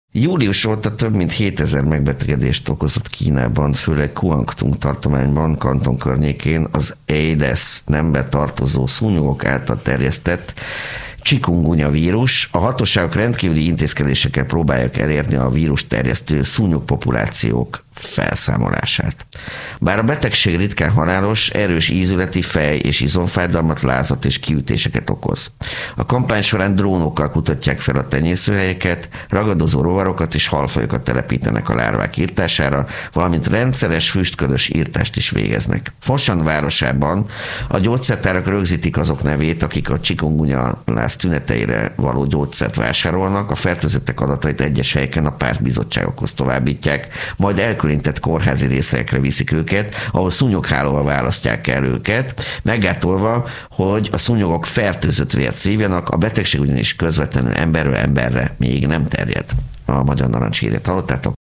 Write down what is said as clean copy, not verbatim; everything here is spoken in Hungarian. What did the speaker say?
Július óta több mint 7000 megbetegedést okozott Kínában, főleg Guangdong tartományban, Kanton környékén az Aedes nembe tartozó szúnyogok által terjesztett chikungunya vírus. A hatóságok rendkívüli intézkedésekkel próbálják elérni a vírus terjesztő szúnyogpopulációk felszámolását. Bár a betegség ritkán halálos, erős ízületi, fej- és izomfájdalmat, lázat és kiütéseket okoz. A kampány során drónokkal kutatják fel a tenyészőhelyeket, ragadozó rovarokat és halfajokat telepítenek a lárvák írtására, valamint rendszeres füstködös írtást is végeznek. Foshan városában a gyógyszertárak rögzítik azok nevét, akik a chikungunya láz tüneteire való gyógyszert vásárolnak, a fertőzöttek adatait egyes helyeken a pártbizottságokhoz továbbítják, majd elkülönített kórházi részlegekre viszik őket, ahol szúnyoghálóval választják el őket, meggátolva, hogy a szúnyogok fertőzött vért szívjanak, a betegség ugyanis közvetlenül emberről emberre még nem terjed. A Magyar Narancs hírét hallottátok.